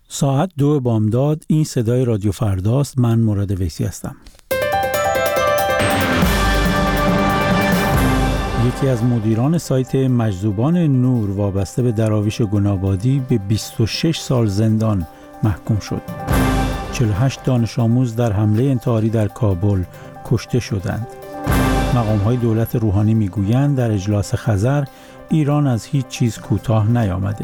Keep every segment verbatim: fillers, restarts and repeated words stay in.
ساعت دو بامداد، این صدای رادیو فرداست. من مراد ویسی هستم. یکی از مدیران سایت مجذوبان نور وابسته به دراویش گنابادی به بیست و شش سال زندان محکوم شد. چهل و هشت دانش آموز در حمله انتحاری در کابل کشته شدند. مقام‌های دولت روحانی میگویند در اجلاس خزر ایران از هیچ چیز کوتاه نیامده.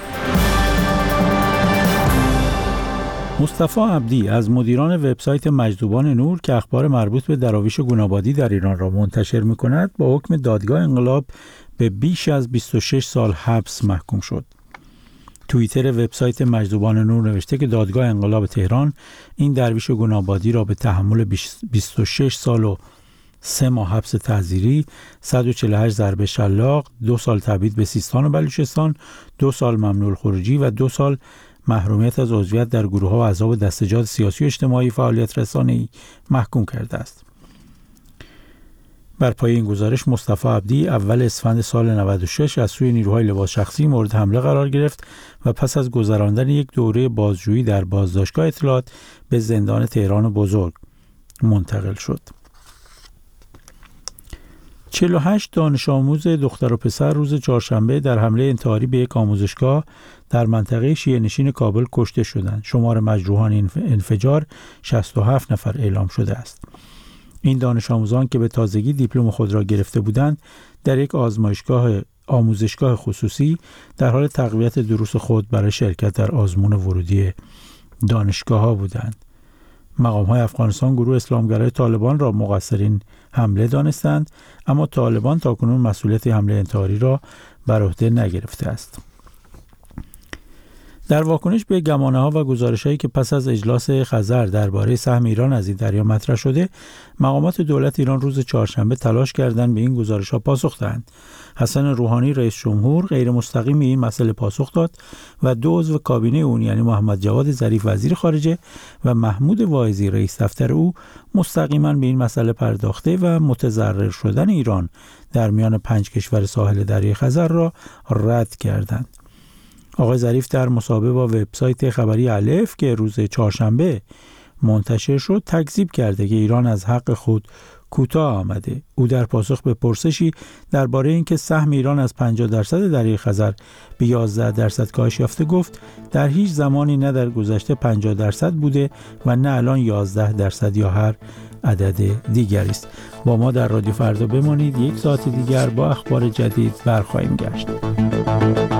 مصطفی عبدی از مدیران وبسایت مجذوبان نور که اخبار مربوط به دراویش گنابادی در ایران را منتشر می‌کند با حکم دادگاه انقلاب به بیش از بیست و شش سال حبس محکوم شد. توییتر وبسایت مجذوبان نور نوشته که دادگاه انقلاب تهران این درویش گنابادی را به تحمل بیست و شش سال و سه ماه حبس تعزیری، صد و چهل و هشت ضربه شلاق، دو سال تبعید به سیستان و بلوچستان، دو سال ممنوع الخروجی و دو سال محرومیت از عضویت در گروه‌ها و احزاب دستجات سیاسی و اجتماعی فعالیت رسانه‌ای محکوم کرده است. بر پایه این گزارش مصطفی عبدی اول اسفند سال نود و شش از سوی نیروهای لباس شخصی مورد حمله قرار گرفت و پس از گذراندن یک دوره بازجویی در بازداشتگاه اطلاعات به زندان تهران بزرگ منتقل شد. چهل و هشت دانش آموز دختر و پسر روز چهارشنبه در حمله انتحاری به یک آموزشگاه در منطقه شیعه نشین کابل کشته شدند. شمار مجروحان انفجار شصت و هفت نفر اعلام شده است. این دانش آموزان که به تازگی دیپلم خود را گرفته بودند در یک آزمایشگاه آموزشگاه خصوصی در حال تقویت دروس خود برای شرکت در آزمون ورودی دانشگاه‌ها بودند. مقام‌های افغانستان گروه اسلامگرای طالبان را مقصر این حمله دانستند، اما طالبان تاکنون مسئولیت حمله انتحاری را بر عهده نگرفته است. در واکنش به گمانه‌ها و گزارش‌هایی که پس از اجلاس خزر درباره سهم ایران از این دریا مطرح شده، مقامات دولت ایران روز چهارشنبه تلاش کردند به این گزارش‌ها پاسخ دهند. حسن روحانی رئیس جمهور غیر مستقیم این مسئله پاسخ داد و دو عضو کابینه اون یعنی محمد جواد ظریف وزیر خارجه و محمود واعظی رئیس دفتر او مستقیما به این مسئله پرداخته و متضرر شدن ایران در میان پنج کشور ساحل دریای خزر را رد کردند. آقای ظریف در مصاحبه با وبسایت خبری الف که روز چهارشنبه منتشر شد تکذیب کرده که ایران از حق خود کوتاه آمده. او در پاسخ به پرسشی درباره اینکه سهم ایران از پنجاه درصد دریای خزر به یازده درصد کاهش یافته گفت در هیچ زمانی نه در گذشته پنجاه درصد بوده و نه الان یازده درصد یا هر عدد دیگری است. با ما در رادیو فردا بمانید. یک ساعت دیگر با اخبار جدید برخواهیم گشت.